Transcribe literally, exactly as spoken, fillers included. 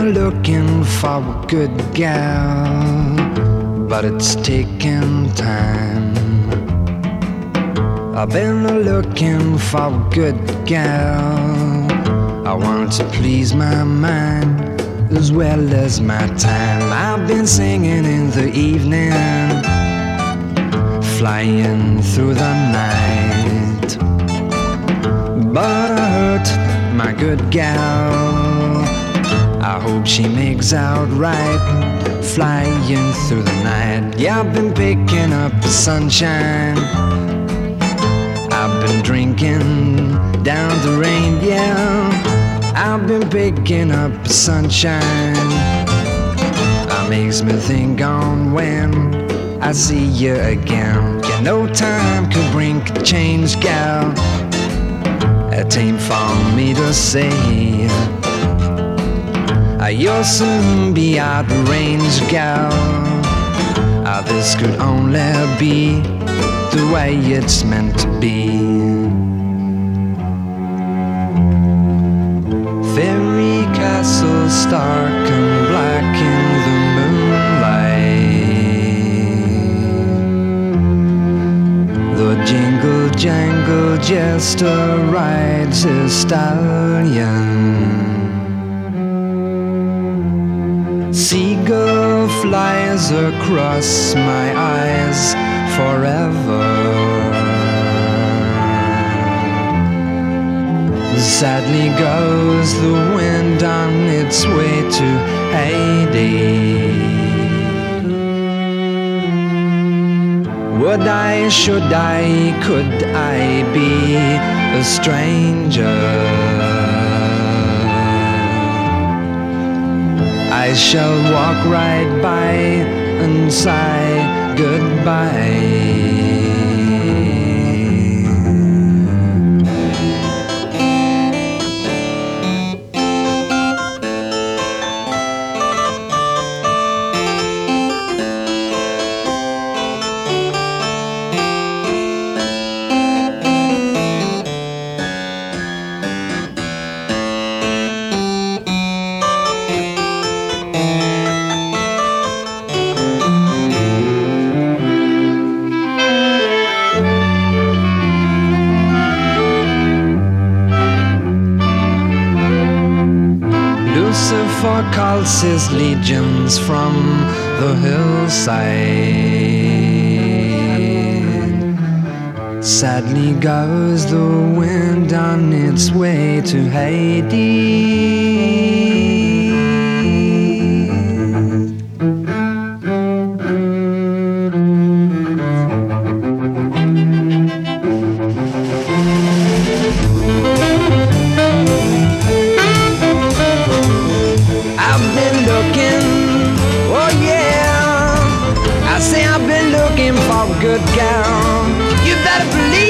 been looking for a good gal, but it's taking time. I've been looking for a good gal. I want to please my mind as well as my time. I've been singing in the evening, flying through the night, but I hurt my good gal. I hope she makes out right, flying through the night. Yeah, I've been picking up the sunshine, I've been drinking down the rain. Yeah, I've been picking up the sunshine. That makes me think on when I see you again. Yeah, no time could bring a change, gal. It ain't for me to say. You'll soon be out of range, gal. Uh, this could only be the way it's meant to be. Fairy castles stark and black in the moonlight. The jingle jangle jester rides his stallion. Seagull flies across my eyes forever. Sadly goes the wind on its way to Hades. Would I, should I, could I be a stranger? I shall walk right by and sigh goodbye. Lucifer calls his legions from the hillside. Sadly goes the wind on its way to Hades. Good gal, you better believe